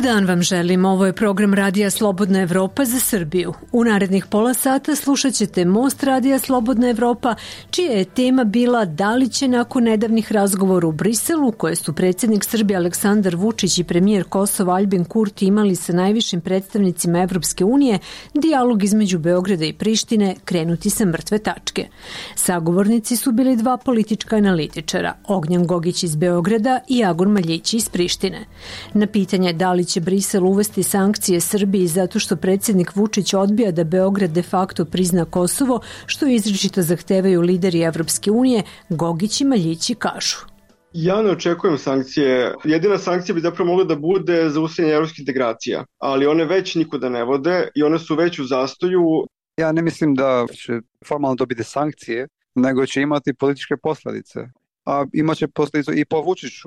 dan vam želim, ovo je program Radija Slobodna Evropa za Srbiju. U narednih pola sata slušat ćete Most Radija Slobodna Evropa, čija je tema bila da li će nakon nedavnih razgovora u Briselu, koje su predsjednik Srbije Aleksandar Vučić i premijer Kosova Aljbin Kurti imali sa najvišim predstavnicima Evropske unije, dijalog između Beograda i Prištine krenuti sa mrtve tačke. Sagovornici su bili dva politička analitičara, Ognjen Gogić iz Beograda i Agor Maljić iz Prištine. Na pitanje da li će Brisel uvesti sankcije Srbiji zato što predsjednik Vučić odbija da Beograd de facto prizna Kosovo, što izričito zahtevaju lideri Evropske unije, Gogić i Maljići kažu. Ja ne očekujem sankcije. Jedina sankcija bi zapravo mogla da bude zaustavljanje evropskih integracija, ali one već nikuda ne vode i one su već u zastoju. Ja ne mislim da će formalno dobiti sankcije, nego će imati političke posljedice, a imaće posljedice i po Vučiću.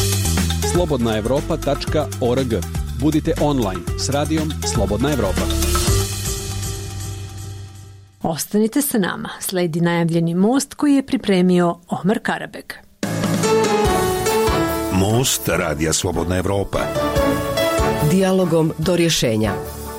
slobodnaevropa.org. Budite online s radijom Slobodna Evropa. Ostanite sa nama. Sledi najavljeni most koji je pripremio Omar Karabek. Most Radija Slobodna Evropa. Dijalogom do rješenja.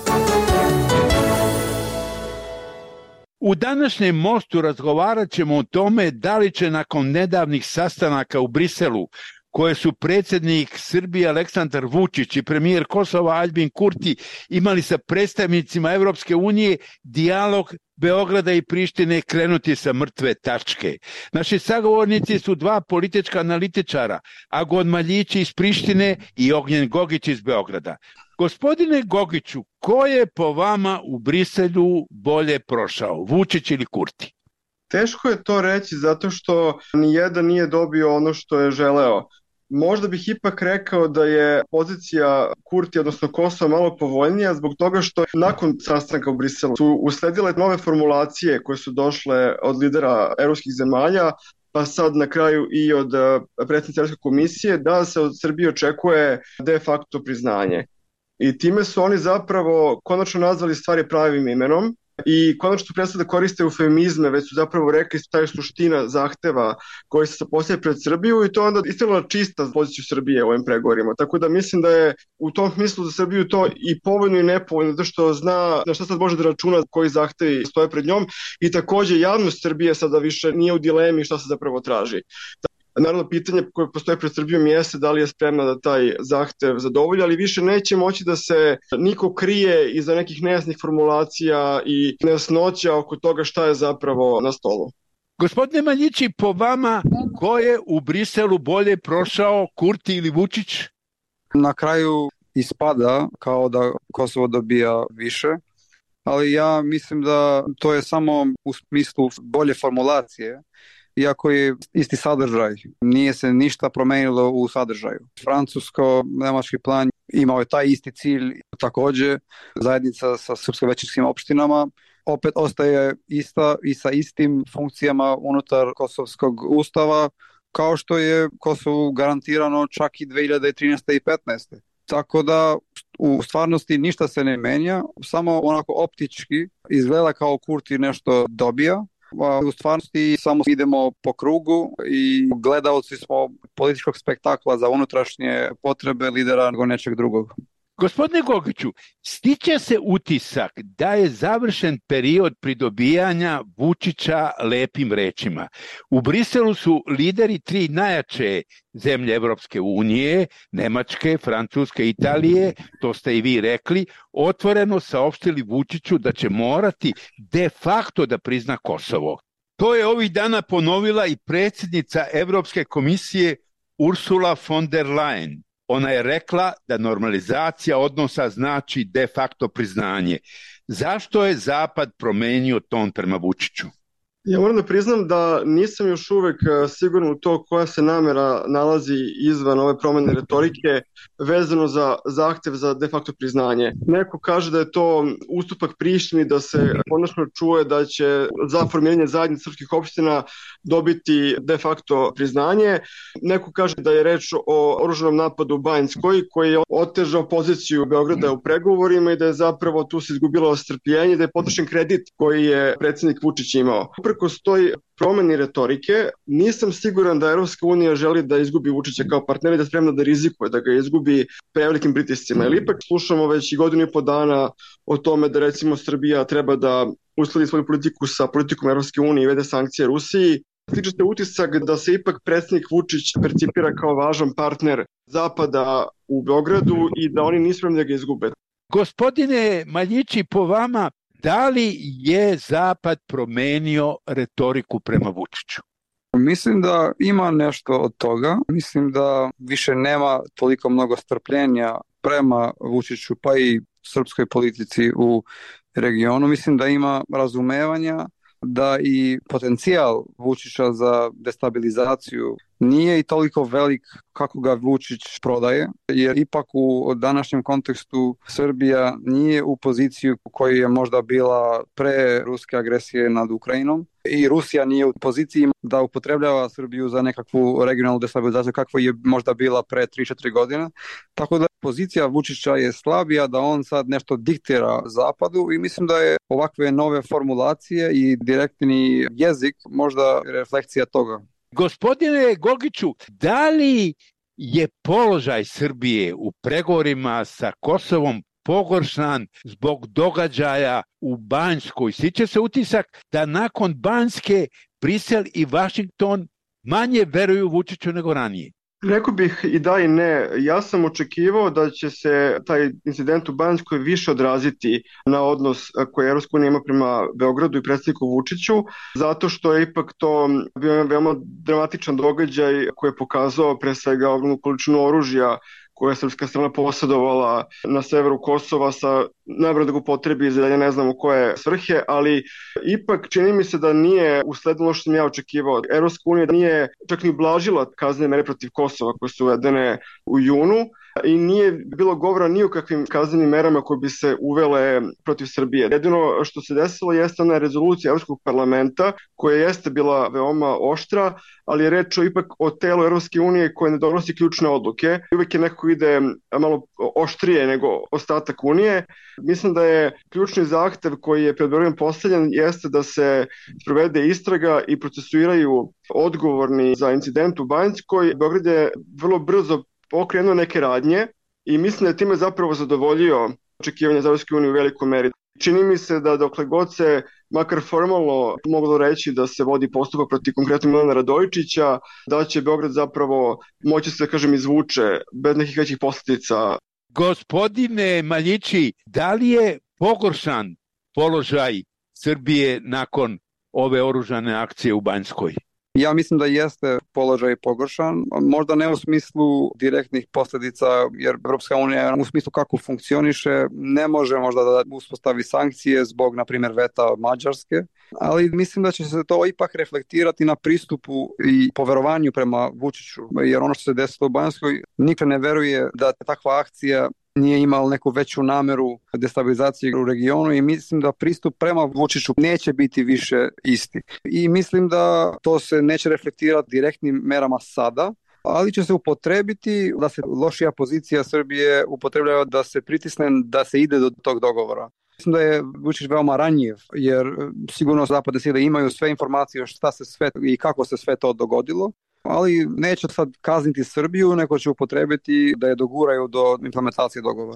U današnjem mostu razgovarat ćemo o tome da li će nakon nedavnih sastanaka u Briselu, koje su predsjednik Srbije Aleksandar Vučić i premijer Kosova Aljbin Kurti imali sa predstavnicima Evropske unije, dijalog Beograda i Prištine krenuti sa mrtve tačke. Naši sagovornici su dva politička analitičara, Agor Maljić iz Prištine i Ognjen Gogić iz Beograda. Gospodine Gogiću, ko je po vama u Briselu bolje prošao, Vučić ili Kurti? Teško je to reći zato što nijedan nije dobio ono što je želeo. Možda bih ipak rekao da je pozicija Kurti, odnosno Kosova, malo povoljnija zbog toga što nakon sastanka u Briselu su usledile nove formulacije koje su došle od lidera evropskih zemalja, pa sad na kraju i od predsjednice Evropske komisije, da se od Srbije očekuje de facto priznanje. I time su oni zapravo konačno nazvali stvari pravim imenom i konačno su prestali da koriste eufemizme, već su zapravo rekli šta je suština zahteva koji se postavlja pred Srbiju i to onda iskreno čista poziciju Srbije u ovim pregovorima. Tako da mislim da je u tom smislu za Srbiju to i povoljno i nepovoljno, zato što zna na šta sad može da računa, koji zahtevi stoje pred njom i takođe javnost Srbije sada više nije u dilemi šta se zapravo traži. Naravno, pitanje koje postoje pred Srbijom jeste da li je spremna da taj zahtev zadovolji, ali više neće moći da se niko krije iza nekih nejasnih formulacija i nejasnoća oko toga šta je zapravo na stolu. Gospodine Maljići, po vama, ko je u Briselu bolje prošao, Kurti ili Vučić? Na kraju ispada kao da Kosovo dobija više, ali ja mislim da to je samo u smislu bolje formulacije, iako je isti sadržaj, nije se ništa promenilo u sadržaju. Francusko-nemački plan imao je taj isti cilj, također zajednica sa srpsko-većinskim opštinama opet ostaje ista i sa istim funkcijama unutar kosovskog ustava, kao što je Kosovu garantirano čak i 2013. i 2015. Tako da u stvarnosti ništa se ne menja, samo onako optički izgleda kao Kurti nešto dobija, u stvarnosti samo idemo po krugu i gledaoci smo političkog spektakla za unutrašnje potrebe lidera nego nečeg drugog. Gospodine Gogiću, stiče se utisak da je završen period pridobijanja Vučića lepim rečima. U Briselu su lideri tri najjače zemlje Evropske unije, Nemačke, Francuske, Italije, to ste i vi rekli, otvoreno saopštili Vučiću da će morati de facto da prizna Kosovo. To je ovih dana ponovila i predsjednica Evropske komisije Ursula von der Leyen. Ona je rekla da normalizacija odnosa znači de facto priznanje. Zašto je Zapad promenio ton prema Vučiću? Ja moram da priznam da nisam još uvek siguran u to koja se namera nalazi izvan ove promene retorike vezano za zahtev za de facto priznanje. Neko kaže da je to ustupak Prištini, da se konačno čuje da će za formiranje zajednice srpskih opština dobiti de facto priznanje. Neko kaže da je reč o oružanom napadu u Banjskoj koji je otežao poziciju Beograda u pregovorima i da je zapravo tu se izgubilo strpljenje, da je potrošen kredit koji je predsjednik Vučić imao. uprkos toj promeni retorike, nisam siguran da Evropska unija želi da izgubi Vučića kao partnera i da je spremna da rizikuje, da ga izgubi prevelikim pritiscima. Jer ipak slušamo već i godinu i po dana o tome da recimo Srbija treba da uskladi svoju politiku sa politikom Evropske unije i vede sankcije Rusiji. Stiče se utisak da se ipak predsjednik Vučić percipira kao važan partner Zapada u Beogradu i da oni nisu spremni da ga izgube. Gospodine Maljići, po vama, da li je Zapad promenio retoriku prema Vučiću? Mislim da ima nešto od toga. Mislim da više nema toliko mnogo strpljenja prema Vučiću, pa i srpskoj politici u regionu. Mislim da ima razumevanja da i potencijal Vučića za destabilizaciju nije i toliko velik kako ga Vučić prodaje, jer ipak u današnjem kontekstu Srbija nije u poziciju koja je možda bila pre ruske agresije nad Ukrajinom i Rusija nije u poziciji da upotrebljava Srbiju za nekakvu regionalnu destabilizaciju kakva je možda bila pre 3-4 godine. Tako da pozicija Vučića je slabija, da on sad nešto diktira Zapadu i mislim da je ovakve nove formulacije i direktni jezik možda refleksija toga. Gospodine Gogiću, da li je položaj Srbije u pregovorima sa Kosovom pogoršan zbog događaja u Banjskoj? Stiče se utisak da nakon Banjske Brisel i Vašington manje veruju Vučiću nego ranije. Rekao bih i da i ne. Ja sam očekivao da će se taj incident u Banjskoj više odraziti na odnos koji Evropska unija ima prema Beogradu i predsjedniku Vučiću, zato što je ipak to bio veoma dramatičan događaj koji je pokazao pre svega ogromnu količinu oružja koje je srpska strana posjedovala na severu Kosova sa najbolje da ga upotrebi za ne znamo koje svrhe, ali ipak čini mi se da nije usledilo što sam ja očekivao. Evropska unija nije čak ni ublažila kaznene mere protiv Kosova koje su uvedene u junu i nije bilo govora ni o kakvim kaznenim merama koje bi se uvele protiv Srbije. Jedino što se desilo jeste ona rezolucija Evropskog parlamenta koja jeste bila veoma oštra, ali je reč ipak o telu Evropske unije koje ne donosi ključne odluke. Uvijek je neko ide malo oštrije nego ostatak unije. Mislim da je ključni zahtev koji je pred Beogradom postavljen jeste da se sprovede istraga i procesuiraju odgovorni za incident u Banjskoj. Beograd je vrlo brzo pokrenuo neke radnje i mislim da je time zapravo zadovoljio očekivanja za Evropske unije u velikoj meri. Čini mi se da dokle god se makar formalno moglo reći da se vodi postupak protiv konkretno Milana Radojičića, da će Beograd zapravo moći se, kažem, izvuče bez nekih većih posljedica. Gospodine Maljići, da li je pogoršan položaj Srbije nakon ove oružane akcije u Banjskoj? Ja mislim da jeste položaj pogoršan, možda ne u smislu direktnih posljedica, jer Evropska unija u smislu kako funkcioniše ne može možda da uspostavi sankcije zbog, na primjer, veta Mađarske, ali mislim da će se to ipak reflektirati na pristupu i poverovanju prema Vučiću, jer ono što se desilo u Banjskoj, niko ne veruje da takva akcija nije imala neku veću nameru destabilizacije u regionu i mislim da pristup prema Vučiću neće biti više isti. I mislim da to se neće reflektirati direktnim merama sada, ali će se upotrebiti da se lošija pozicija Srbije upotrebljava da se pritisne da se ide do tog dogovora. Mislim da je Vučić veoma ranjiv, jer sigurno zapadne sile imaju sve informacije šta se sve i kako se sve to dogodilo, ali neće sad kazniti Srbiju, nego će upotrebiti da je doguraju do implementacije dogovora.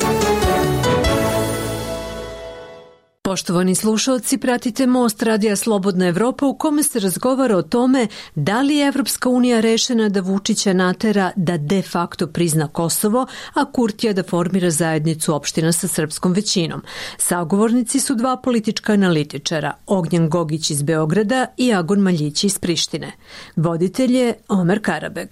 Poštovani slušalci, pratite Most Radija Slobodna Evropa u kome se razgovara o tome da li je Evropska unija rešena da Vučića natera da de facto prizna Kosovo, a Kurtija da formira zajednicu opština sa srpskom većinom. Sagovornici su dva politička analitičara, Ognjen Gogić iz Beograda i Agon Maljić iz Prištine. Voditelj je Omer Karabeg.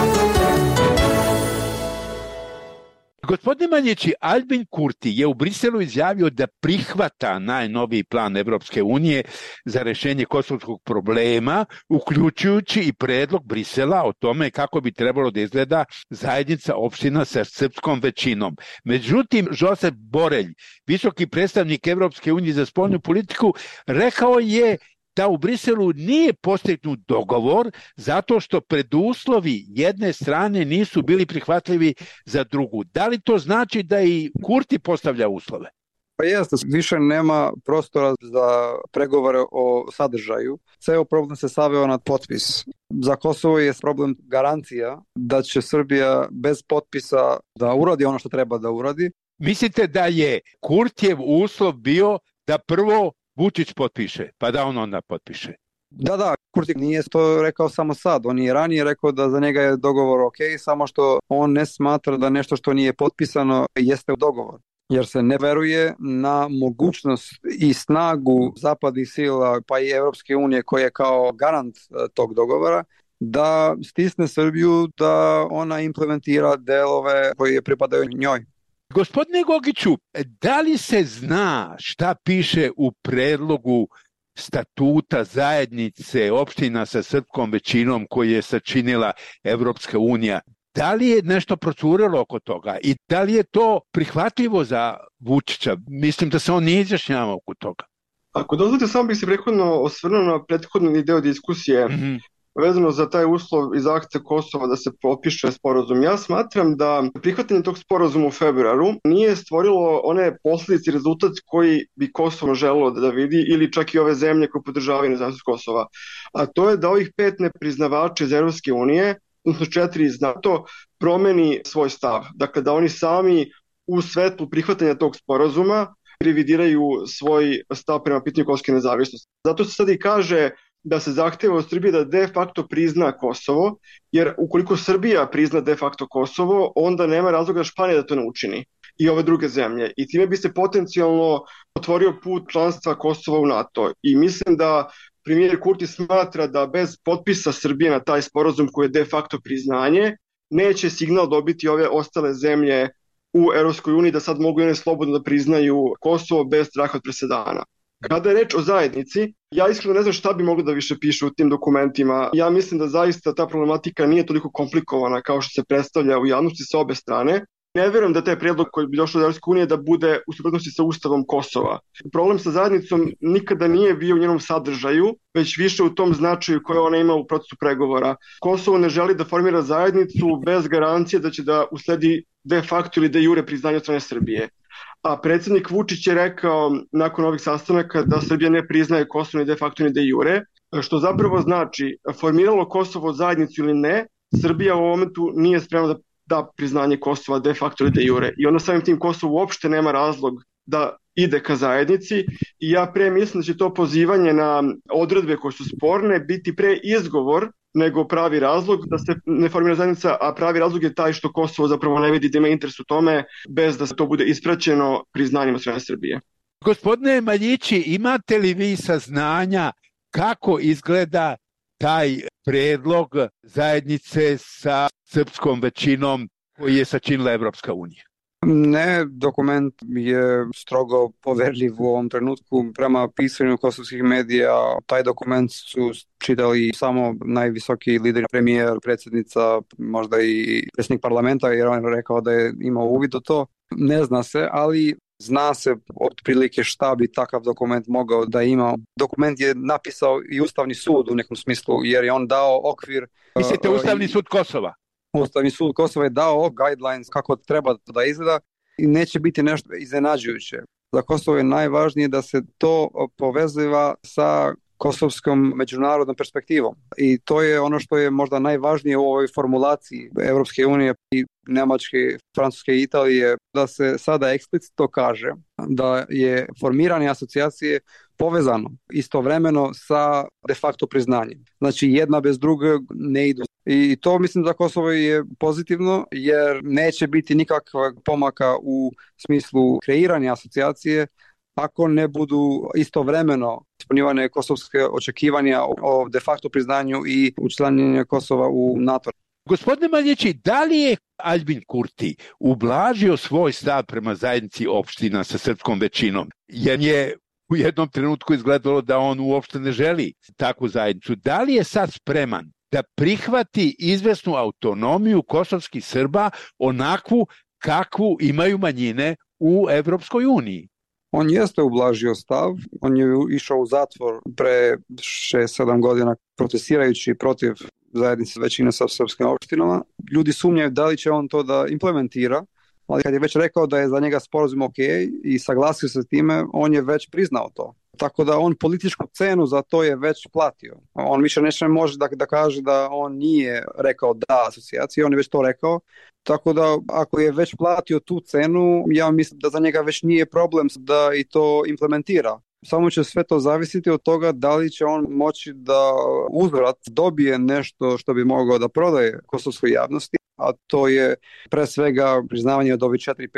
Gospodine Maljići, Albin Kurti je u Briselu izjavio da prihvata najnoviji plan Evropske unije za rešenje kosovskog problema, uključujući i predlog Brisela o tome kako bi trebalo da izgleda zajednica opština sa srpskom većinom. Međutim, Josep Borelj, visoki predstavnik Evropske unije za spoljnu politiku, rekao je da u Briselu nije postignut dogovor zato što preduslovi jedne strane nisu bili prihvatljivi za drugu. Da li to znači da i Kurti postavlja uslove? Pa jeste, više nema prostora za pregovore o sadržaju. Ceo problem se saveo na potpis. Za Kosovo je problem garancija da će Srbija bez potpisa da uradi ono što treba da uradi. Mislite da je Kurtijev uslov bio da prvo Vučić potpiše, pa da on onda potpiše? Da, Kurti nije to rekao samo sad. On je ranije rekao da za njega je dogovor ok, samo što on ne smatra da nešto što nije potpisano jeste dogovor. Jer se ne veruje na mogućnost i snagu zapadnih sila, pa i Evropske unije, koja je kao garant tog dogovora, da stisne Srbiju da ona implementira delove koje pripadaju njoj. Gospodine Gogiću, da li se zna šta piše u predlogu statuta zajednice opština sa srpskom većinom koji je sačinila Evropska unija? Da li je nešto procurelo oko toga i da li je to prihvatljivo za Vučića? Mislim da se on nije izjašnjavao oko toga. Ako dozvolite, samo bih se prethodno osvrnuo na prethodni deo diskusije vezano za taj uslov i zahtev Kosova da se potpiše sporazum. Ja smatram da prihvatanje tog sporazuma u februaru nije stvorilo one posljedice i rezultat koji bi Kosovo želelo da vidi ili čak i ove zemlje koje podržavaju nezavisnost Kosova. A to je da ovih 5 nepriznavača iz Evropske unije, odnosno 4 iz NATO, promeni svoj stav. Dakle, da oni sami u svetlu prihvatanja tog sporazuma revidiraju svoj stav prema pitanju kosovske nezavisnosti. Zato se sad i kaže da se zahteva od Srbije da de facto prizna Kosovo, jer ukoliko Srbija prizna de facto Kosovo, onda nema razloga da Španija da to ne učini i ove druge zemlje. I time bi se potencijalno otvorio put članstva Kosova u NATO. I mislim da premijer Kurti smatra da bez potpisa Srbije na taj sporazum koji je de facto priznanje, neće signal dobiti ove ostale zemlje u Evropskoj uniji da sad mogu one slobodno da priznaju Kosovo bez straha od presedana. Kada je reč o zajednici, ja iskreno ne znam šta bi moglo da više piše u tim dokumentima. Ja mislim da zaista ta problematika nije toliko komplikovana kao što se predstavlja u javnosti sa obe strane. Ne verujem da taj prijedlog koji bi došao od Evropske unije da bude u suprotnosti sa Ustavom Kosova. Problem sa zajednicom nikada nije bio u njenom sadržaju, već više u tom značaju koje ona ima u procesu pregovora. Kosovo ne želi da formira zajednicu bez garancije da će da usledi de facto ili de jure priznanje od strane Srbije. A predsjednik Vučić je rekao nakon ovih sastanaka da Srbija ne priznaje Kosovo ni de facto ni de jure, što zapravo znači formiralo Kosovo zajednicu ili ne, Srbija u ovom momentu nije spremna da priznanje Kosova de facto ili de jure. I onda samim tim Kosovo uopšte nema razlog da ide ka zajednici i ja pre mislim da će to pozivanje na odredbe koje su sporne biti pre izgovor nego pravi razlog da se ne formira zajednica, a pravi razlog je taj što Kosovo zapravo ne vidi da ima interes u tome bez da se to bude ispraćeno priznanjem od strane Srbije. Gospodine Maljići, imate li vi saznanja kako izgleda taj predlog zajednice sa srpskom većinom koji je sačinila Evropska unija? Ne, dokument je strogo poverljiv u ovom trenutku. Prema pisanju kosovskih medija, taj dokument su čitali samo najvisoki lideri, premijer, predsjednica, možda i predsjednik parlamenta, jer on je rekao da je imao uvid u to. Ne zna se, ali zna se otprilike šta bi takav dokument mogao da ima. Dokument je napisao i Ustavni sud u nekom smislu, jer je on dao okvir. Mislite Ustavni sud Kosova? Ustavni sud Kosova je dao guidelines kako treba da izgleda i neće biti nešto iznenađujuće. Za Kosovo je najvažnije da se to poveziva sa kosovskom međunarodnom perspektivom. I to je ono što je možda najvažnije u ovoj formulaciji Evropske unije i Nemačke, Francuske i Italije, da se sada eksplicitno kaže da je formiranje asocijacije povezano istovremeno sa de facto priznanjem. Znači jedna bez druge ne idu. I to mislim da Kosovo je pozitivno jer neće biti nikakvog pomaka u smislu kreiranja asocijacije ako ne budu istovremeno ispunjivane kosovske očekivanja o de facto priznanju i učlanjenju Kosova u NATO. Gospodine Maljići, da li je Aljbin Kurti ublažio svoj stav prema zajednici opština sa srpskom većinom? Jer je u jednom trenutku izgledalo da on uopšte ne želi takvu zajednicu. Da li je sad spreman da prihvati izvesnu autonomiju kosovskih Srba onakvu kakvu imaju manjine u Evropskoj uniji? On jeste ublažio stav, on je išao u zatvor pre 6-7 godina protestirajući protiv zajednice većine sa srpskim opštinama. Ljudi sumnjaju da li će on to da implementira. Ali kad je već rekao da je za njega sporazum ok i saglasio se s time, on je već priznao to. Tako da on političku cenu za to je već platio. On više ne može da kaže da on nije rekao da asocijaciji, on je već to rekao. Tako da ako je već platio tu cenu, ja mislim da za njega već nije problem da i to implementira. Samo će sve to zavisiti od toga da li će on moći da uzvrat dobije nešto što bi mogao da prodaje kosovskoj javnosti, a to je pre svega priznavanje od ovih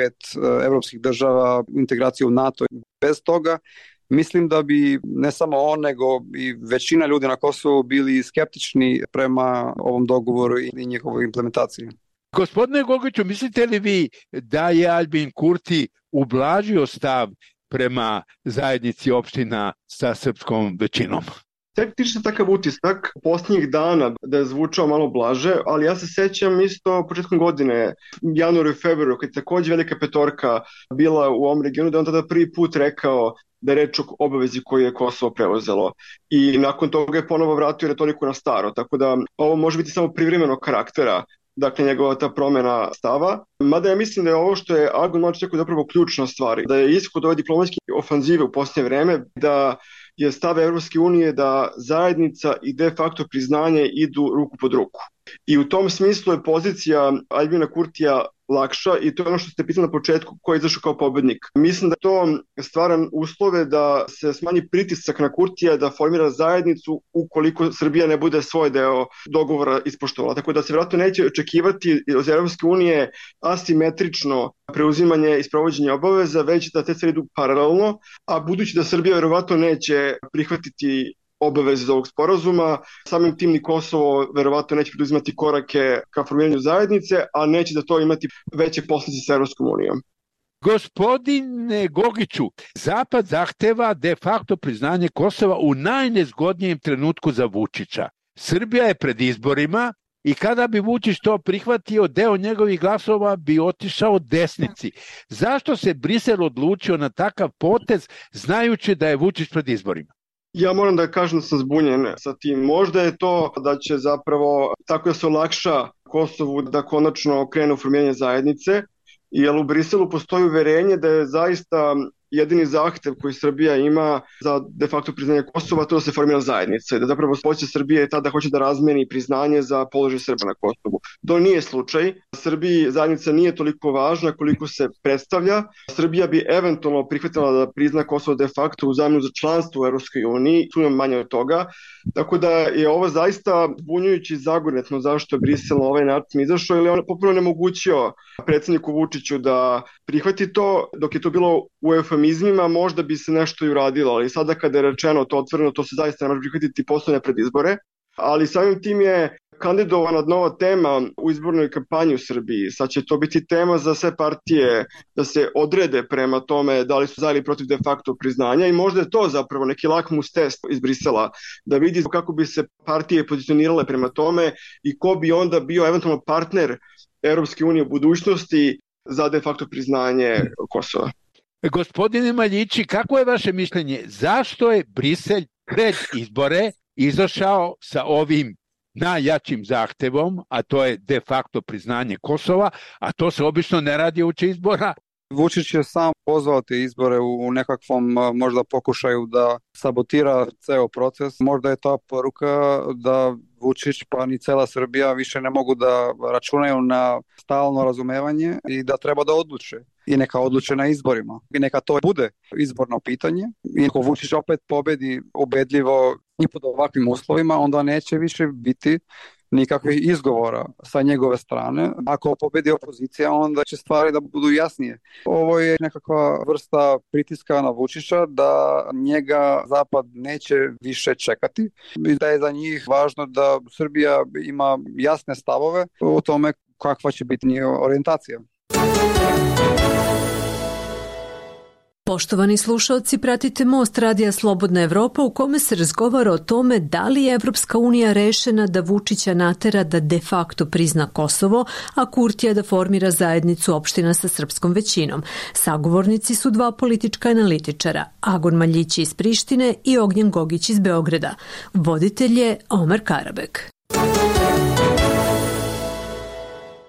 4-5 evropskih država, integraciju u NATO. Bez toga mislim da bi ne samo on, nego i većina ljudi na Kosovu bili skeptični prema ovom dogovoru i njihovoj implementaciji. Gospodine Gogiću, mislite li vi da je Aljbin Kurti ublažio stav prema zajednici opština sa srpskom većinom? Tek tiče se takav utisak posljednjih dana da je zvučao malo blaže, ali ja se sećam isto početkom godine, januaru i februaru, kad je takođe velika petorka bila u ovom regionu, da on tada prvi put rekao da je reč o obavezi koju je Kosovo preuzelo. I nakon toga je ponovo vratio retoriku na staro, tako da ovo može biti samo privremenog karaktera, dakle njegova ta promjena stava. Mada ja mislim da je ovo što je Agon Mladić rekao zapravo ključna stvar, da je ishod ove diplomatske ofanzive u posljednje vreme, da je stav Evropske unije da zajednica i de facto priznanje idu ruku pod ruku. I u tom smislu je pozicija Aljbina Kurtija lakša i to je ono što ste pitali na početku, ko je izašao kao pobednik. Mislim da to stvara uslove da se smanji pritisak na Kurtija da formira zajednicu ukoliko Srbija ne bude svoj deo dogovora ispoštovala. Tako da se vjerojatno neće očekivati od Evropske unije asimetrično preuzimanje i sprovođenje obaveza, već da te stvari idu paralelno, a budući da Srbija vjerovatno neće prihvatiti obaveze ovog sporazuma, samim tim ni Kosovo verovatno neće preduzimati korake ka formiranju zajednice, a neće da to imati veće posljedice sa Evropskom unijom. Gospodine Gogiću, Zapad zahteva de facto priznanje Kosova u najnezgodnijem trenutku za Vučića. Srbija je pred izborima i kada bi Vučić to prihvatio, deo njegovih glasova bi otišao desnici. Zašto se Brisel odlučio na takav potez, znajući da je Vučić pred izborima? Ja moram da kažem da sam zbunjen sa tim. Možda je to da će zapravo tako da se olakša Kosovu da konačno krene u formiranje zajednice, jer u Briselu postoji uverenje da je zaista jedini zahtev koji Srbija ima za de facto priznanje Kosova to da se formira zajednica i da zapravo pozicija Srbije je ta da hoće da razmeni priznanje za položaj Srba na Kosovu. To nije slučaj. Srbiji zajednica nije toliko važna koliko se predstavlja. Srbija bi eventualno prihvatila da prizna Kosovo de facto u zamenu za članstvo u Evropskoj uniji, tu nam manje od toga. Tako da je ovo zaista bunjujući zagonetno zašto je Brisel na ovaj način izašao, ili on potpuno nemogućio predsjedniku Vučiću da prihvati to, dok je to bilo u eufemizmima, možda bi se nešto i uradilo, ali sada kada je rečeno to otvoreno, to se zaista ne može prihvatiti poslednje pred izbore, ali samim tim je kandidovana nova tema u izbornoj kampanji u Srbiji. Sad će to biti tema za sve partije da se odrede prema tome da li su za ili protiv de facto priznanja i možda je to zapravo neki lakmus test iz Brisela da vidi kako bi se partije pozicionirale prema tome i ko bi onda bio eventualno partner Evropske unije u budućnosti za de facto priznanje Kosova. Gospodine Maljići, kako je vaše mišljenje? Zašto je Brisel pred izbore izašao sa ovim najjačim zahtevom, a to je de facto priznanje Kosova, a to se obično ne radi uoči izbora? Vučić je sam pozvao te izbore u nekakvom možda pokušaju da sabotira ceo proces. Možda je ta poruka da Vučić pa ni cela Srbija više ne mogu da računaju na stalno razumevanje i da treba da odluče. I neka odluče na izborima. I neka to bude izborno pitanje. I ako Vučić opet pobedi ubedljivo i pod ovakvim uslovima, onda neće više biti nikakvih izgovora sa njegove strane. Ako pobedi opozicija, onda će stvari da budu jasnije. Ovo je nekakva vrsta pritiska na Vučića da njega Zapad neće više čekati i da je za njih važno da Srbija ima jasne stavove o tome kakva će biti njihova orijentacija. Poštovani slušalci, pratite Most Radija Slobodna Evropa u kome se razgovara o tome da li je Evropska unija rešena da Vučića natera da de facto prizna Kosovo, a Kurtija da formira zajednicu opština sa srpskom većinom. Sagovornici su dva politička analitičara, Agon Maljić iz Prištine i Ognjen Gogić iz Beograda. Voditelj je Omer Karabek.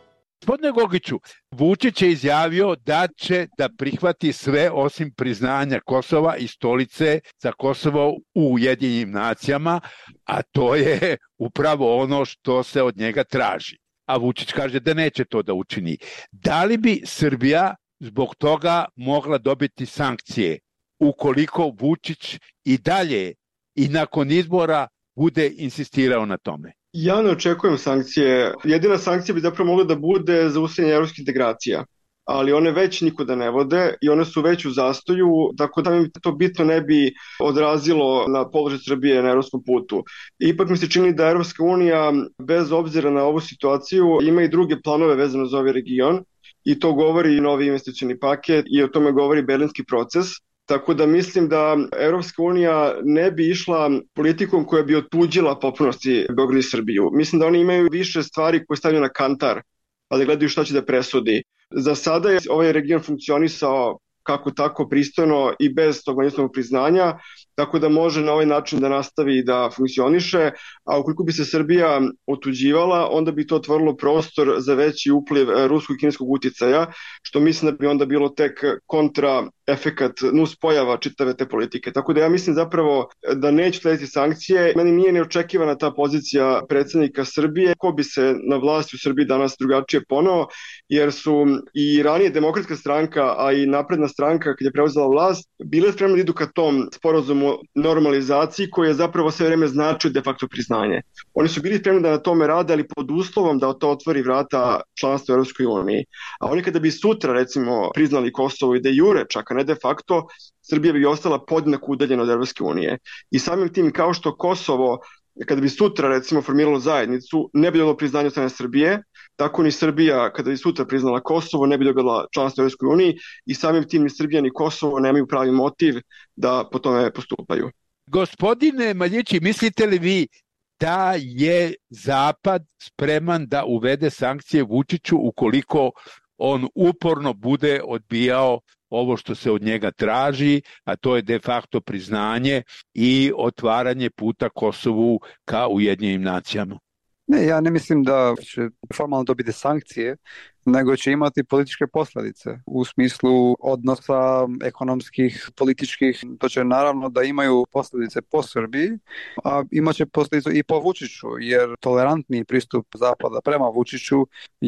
Gospodine Gogiću, Vučić je izjavio da će da prihvati sve osim priznanja Kosova i stolice za Kosovo u Ujedinjenim nacijama, a to je upravo ono što se od njega traži. A Vučić kaže da neće to da učini. Da li bi Srbija zbog toga mogla dobiti sankcije ukoliko Vučić i dalje i nakon izbora bude insistirao na tome? Ja ne očekujem sankcije. Jedina sankcija bi zapravo mogla da bude zaustavljanje evropskih integracija, ali one već nikuda ne vode i one su već u zastoju, tako da mi to bitno ne bi odrazilo na položaj Srbije na evropskom putu. Ipak mi se čini da Evropska unija, bez obzira na ovu situaciju, ima i druge planove vezano za ovaj region i to govori i novi investicioni paket i o tome govori berlinski proces. Tako da mislim da Evropska unija ne bi išla politikom koja bi otuđila potpunosti Beograd i Srbiju. Mislim da oni imaju više stvari koje stavljaju na kantar, pa da gledaju šta će da presudi. Za sada je ovaj region funkcionisao kako tako pristojno i bez tog međusobnog priznanja, tako da može na ovaj način da nastavi da funkcioniše, a ukoliko bi se Srbija otuđivala, onda bi to otvorilo prostor za veći upliv ruskog i kineskog uticaja, što mislim da bi onda bilo tek kontra efekat nuspojava čitave te politike. Tako da ja mislim zapravo da neće slediti sankcije. Meni nije neočekivana ta pozicija predsednika Srbije. Ko bi se na vlasti u Srbiji danas drugačije poneo, jer su i ranije Demokratska stranka, a i Napredna stranka, kad je preuzela vlast, bile spremne da idu ka tom sporazumu normalizaciji koji je zapravo sve vreme značio de facto priznanje. Oni su bili spremni da na tome rade, ali pod uslovom da to otvori vrata članstva u Evropskoj uniji. A oni kada bi sutra, recimo, priznali Kosovo i de jure, čak ne de facto, Srbija bi ostala podjednako udaljena od Evropske unije. I samim tim, kao što Kosovo, kada bi sutra, recimo, formiralo zajednicu, ne bi dobilo priznanje od strane Srbije, tako ni Srbija, kada bi sutra priznala Kosovo, ne bi dobila članstvo u Evropskoj uniji i samim tim ni Srbija ni Kosovo nemaju pravi motiv da po tome postupaju. Gospodine Maljići, mislite li vi da je Zapad spreman da uvede sankcije Vučiću ukoliko on uporno bude odbijao ovo što se od njega traži, a to je de facto priznanje i otvaranje puta Kosovu ka Ujedinjenim nacijama? Ne, ja ne mislim da će formalno dobiti sankcije, nego će imati političke posljedice u smislu odnosa ekonomskih, političkih. To će naravno da imaju posljedice po Srbiji, a imaće posljedice i po Vučiću, jer tolerantni pristup Zapada prema Vučiću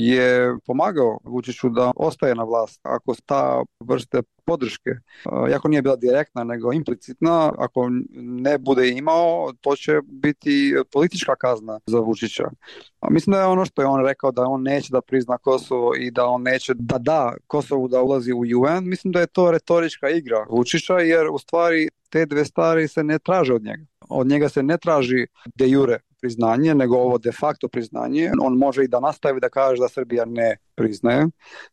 je pomagao Vučiću da ostaje na vlast. Ako ta vrste podrške, jako nije bila direktna nego implicitna, ako ne bude imao, to će biti politička kazna za Vučića. A mislim da je ono što je on rekao, da on neće da prizna Kosovo i da on neće da Kosovu da ulazi u UN, mislim da je to retorička igra Vučića, jer u stvari te dve stvari se ne traže od njega. Od njega se ne traži de jure priznanje, nego ovo de facto priznanje. On može i da nastavi da kaže da Srbija ne priznaje.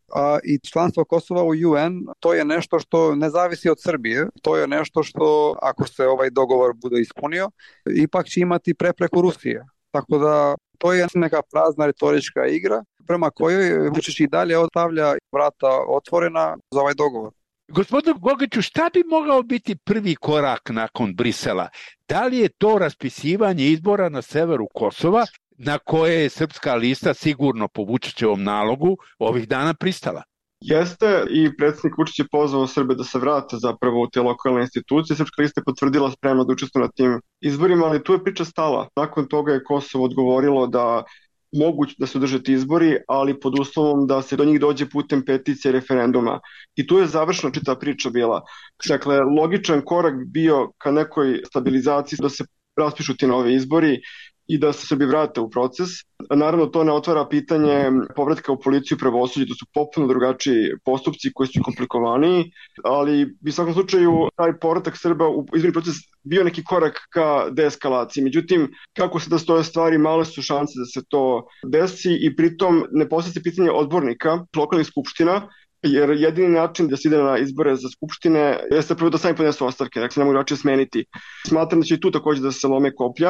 I članstvo Kosova u UN, to je nešto što ne zavisi od Srbije. To je nešto što, ako se ovaj dogovor bude ispunio, ipak će imati prepreku Rusije. Tako da to je neka prazna retorička igra prema kojoj Vučić i dalje ostavlja vrata otvorena za ovaj dogovor. Gospodine Gogiću, šta bi mogao biti prvi korak nakon Brisela? Da li je to raspisivanje izbora na severu Kosova, na koje je Srpska lista sigurno po Vučićevom nalogu ovih dana pristala? Jeste, i predsjednik Vučić je pozvao Srbe da se vrate zapravo u te lokalne institucije. Srpska lista je potvrdila spremno da učestvuje na tim izborima, ali tu je priča stala. Nakon toga je Kosovo odgovorilo da mogu da se održe ti izbori, ali pod uslovom da se do njih dođe putem peticije referenduma. I tu je završena čitava priča bila. Dakle, logičan korak bio ka nekoj stabilizaciji da se raspišu ti novi izbori i da se Srbi vrate u proces. Naravno, to ne otvara pitanje povratka u policiju i pravosuđe, to su potpuno drugačiji postupci koji su komplikovaniji, ali u svakom slučaju taj povratak Srba u izborni proces bio neki korak ka deeskalaciji. Međutim, kako se da stoje stvari, male su šanse da se to desi i pritom ne postoji se pitanje odbornika, lokalnih skupština, jer jedini način da se ide na izbore za skupštine jeste prvo da sami podnesu ostavke, dakle ne mogu drugačije smeniti. Smatram da će i tu takođe da se lome koplja,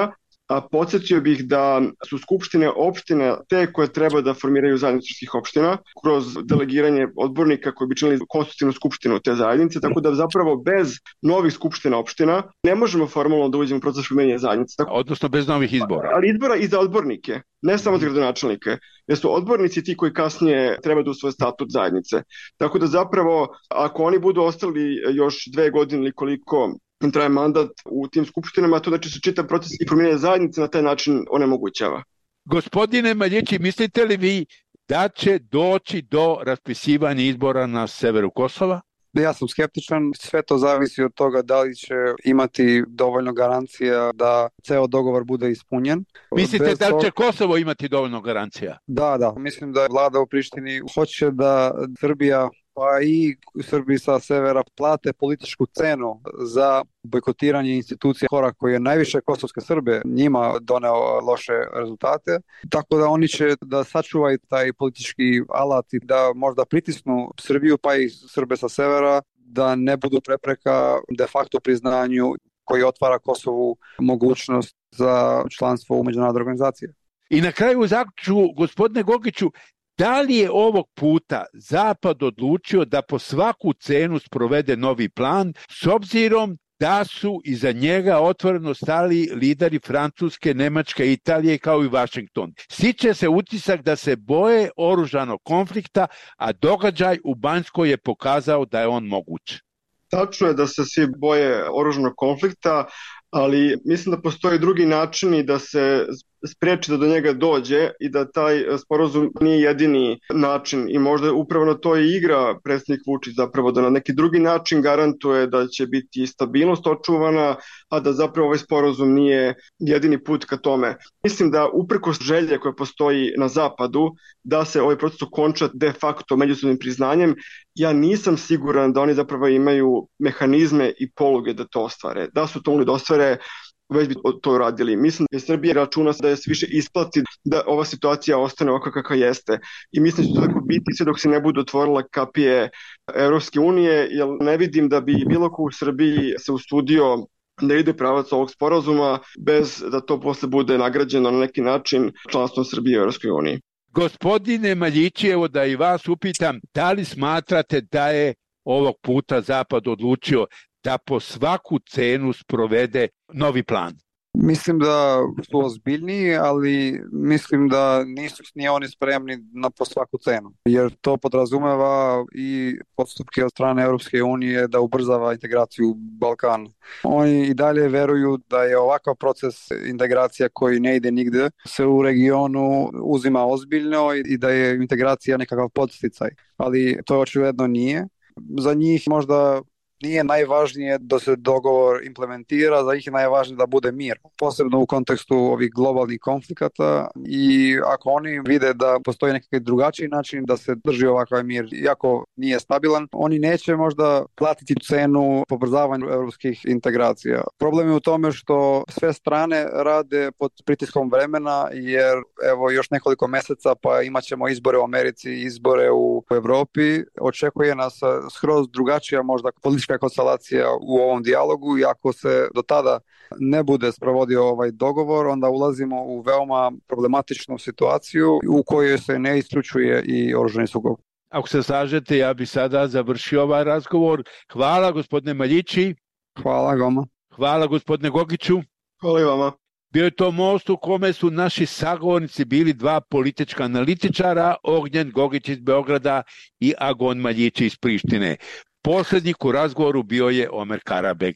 a podsjetio bih da su skupštine opština te koje treba da formiraju zajednicu srpskih opština kroz delegiranje odbornika koji bi činili konstitutivnu skupštinu te zajednice, tako da zapravo bez novih skupština opština ne možemo formalno da uđemo u proces formiranja zajednice. Odnosno bez novih izbora. Ali izbora i za odbornike, ne samo za gradonačelnike, jer su odbornici ti koji kasnije treba da usvoje statut zajednice. Tako da zapravo, ako oni budu ostali još 2 godine ili koliko im traje mandat u tim skupštinama, to znači se čitav proces i formiranja zajednice na taj način onemogućava. Gospodine Maljići, mislite li vi da će doći do raspisivanja izbora na severu Kosova? Ja sam skeptičan, sve to zavisi od toga da li će imati dovoljno garancija da ceo dogovor bude ispunjen. Mislite da li će Kosovo imati dovoljno garancija? Da, mislim da vlada u Prištini hoće da Srbija pa i u Srbiji sa severa plate političku cenu za bojkotiranje institucija, korak koji je najviše kosovske Srbe njima doneo loše rezultate, tako da oni će da sačuvaju taj politički alat i da možda pritisnu Srbiju pa i Srbe sa severa da ne budu prepreka de facto priznanju koji otvara Kosovu mogućnost za članstvo u međunarodnoj organizaciji. I na kraju u zaključku, gospodine Gogiću, da li je ovog puta Zapad odlučio da po svaku cenu sprovede novi plan s obzirom da su iza njega otvoreno stali lideri Francuske, Nemačke, Italije kao i Vašington? Stiče se utisak da se boje oružanog konflikta, a događaj u Banjskoj je pokazao da je on moguć. Tačno je da se svi boje oružanog konflikta, ali mislim da postoje drugi načini da se spreči da do njega dođe i da taj sporazum nije jedini način i možda upravo na to i igra predsjednik Vučić zapravo da na neki drugi način garantuje da će biti stabilnost očuvana, a da zapravo ovaj sporazum nije jedini put ka tome. Mislim da uprkos želje koja postoji na zapadu da se ovaj proces okonča de facto međusobnim priznanjem, ja nisam siguran da oni zapravo imaju mehanizme i poluge da to ostvare. Da su to mogli da ostvare, već bi to uradili. Mislim da Srbija računa da je više isplati da ova situacija ostane ovako kakva jeste. I mislim da će to tako biti sve dok se ne budu otvorila kapije Evropske unije, jer ne vidim da bi bilo ko u Srbiji se usudio da ide pravac ovog sporazuma bez da to posle bude nagrađeno na neki način članstvom Srbije u Evropskoj uniji. Gospodine Maljići, evo da i vas upitam, da li smatrate da je ovog puta Zapad odlučio da po svaku cenu sprovede novi plan? Mislim da su ozbiljniji, ali mislim da nisu ni oni spremni na po svaku cenu, jer to podrazumeva i postupke od strane Europske unije da ubrzava integraciju Balkana. Oni i dalje veruju da je ovakav proces integracija koji ne ide nigde se u regionu uzima ozbiljno i da je integracija nekakav podsticaj, ali to očigledno nije. Za njih možda nije najvažnije da se dogovor implementira, za njih je najvažnije da bude mir, posebno u kontekstu ovih globalnih konflikata, i ako oni vide da postoji nekakav drugačiji način da se drži ovakav mir, iako nije stabilan, oni neće možda platiti cenu pobrzavanju evropskih integracija. Problem je u tome što sve strane rade pod pritiskom vremena, jer evo još nekoliko meseca pa imat ćemo izbore u Americi, izbore u Evropi, očekuje nas skroz drugačija možda politička konstelacija u ovom dijalogu, i ako se do tada ne bude sprovodio ovaj dogovor, onda ulazimo u veoma problematičnu situaciju u kojoj se ne isključuje i oružani sukob. Ako se slažete, ja bih sada završio ovaj razgovor. Hvala gospodine Maljići. Hvala Goma. Hvala gospodine Gogiću. Hvala i vama. Bio je to most u kome su naši sagovornici bili dva politička analitičara, Ognjen Gogić iz Beograda i Agon Maljić iz Prištine. Poslednjik u razgovoru bio je Omer Karabeg.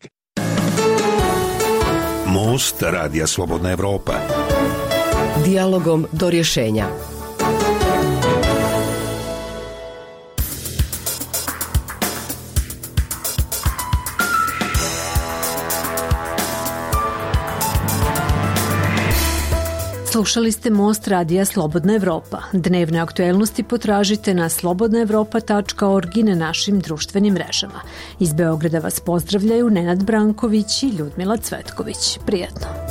Most Radija Slobodna Evropa. Dijalogom do rješenja. Slušali ste Most Radija Slobodna Evropa. Dnevne aktuelnosti potražite na slobodnaevropa.org i na našim društvenim mrežama. Iz Beograda vas pozdravljaju Nenad Branković i Ljudmila Cvetković. Prijetno.